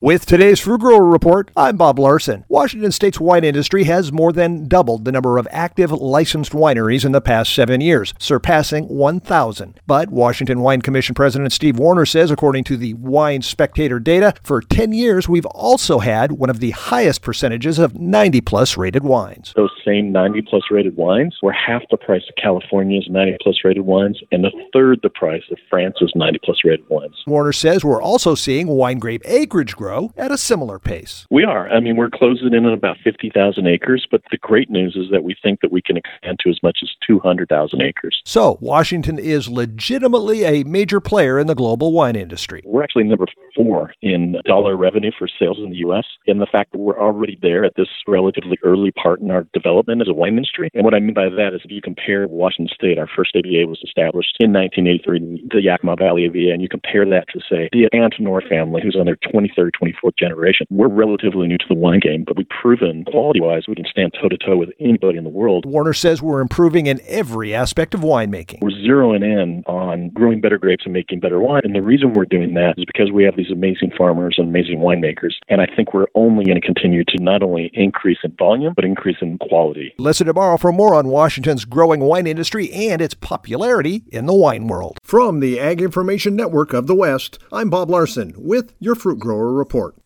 With today's Fruit Grower Report, I'm Bob Larson. Washington State's wine industry has more than doubled the number of active licensed wineries in the past 7 years, surpassing 1,000. But Washington Wine Commission President Steve Warner says, according to the Wine Spectator data, for 10 years we've also had one of the highest percentages of 90-plus rated wines. Those same 90-plus rated wines were half the price of California's 90-plus rated wines and a third the price of France's 90-plus rated wines. Warner says we're also seeing wine grape acreage grow at a similar pace. We are. We're closing in on about 50,000 acres, but the great news is that we think that we can expand to as much as 200,000 acres. So, Washington is legitimately a major player in the global wine industry. We're actually number 4 in dollar revenue for sales in the U.S., and the fact that we're already there at this relatively early part in our development as a wine industry. And what I mean by that is if you compare Washington State, our first AVA was established in 1983, the Yakima Valley AVA, and you compare that to, say, the Antinor family, who's on their 23rd, 24th generation. We're relatively new to the wine game, but we've proven quality-wise we can stand toe-to-toe with anybody in the world. Warner says we're improving in every aspect of winemaking. We're zeroing in on growing better grapes and making better wine, and the reason we're doing that is because we have these amazing farmers and amazing winemakers, and I think we're only going to continue to not only increase in volume, but increase in quality. Listen tomorrow for more on Washington's growing wine industry and its popularity in the wine world. From the Ag Information Network of the West, I'm Bob Larson with your Fruit Grower Report.